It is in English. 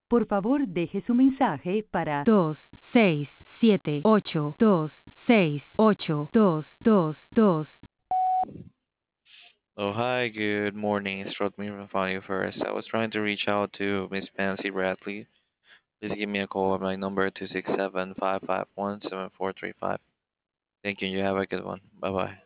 Por favor, deje su mensaje para 26782268222. Oh, hi, good morning. It's Rodney from You First. I was trying to reach out to Miss Pansy Bradley. Please give me a call at my number 267-551-7435. Thank you. You have a good one. Bye bye.